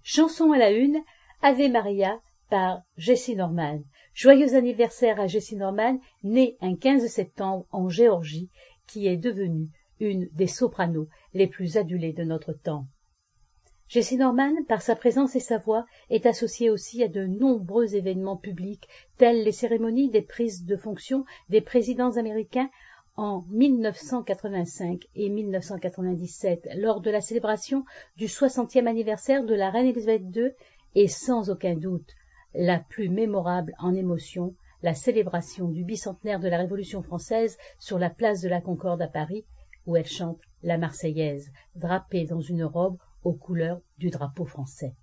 Chanson à la une, Ave Maria par Jessye Norman. Joyeux anniversaire à Jessye Norman, née un 15 septembre en Géorgie, qui est devenue une des sopranos les plus adulées de notre temps. Jessye Norman, par sa présence et sa voix, est associée aussi à de nombreux événements publics, tels les cérémonies des prises de fonction des présidents américains en 1985 et 1997, lors de la célébration du 60e anniversaire de la reine Elisabeth II, et sans aucun doute, la plus mémorable en émotion, la célébration du bicentenaire de la Révolution française sur la place de la Concorde à Paris, où elle chante la Marseillaise, drapée dans une robe aux couleurs du drapeau français.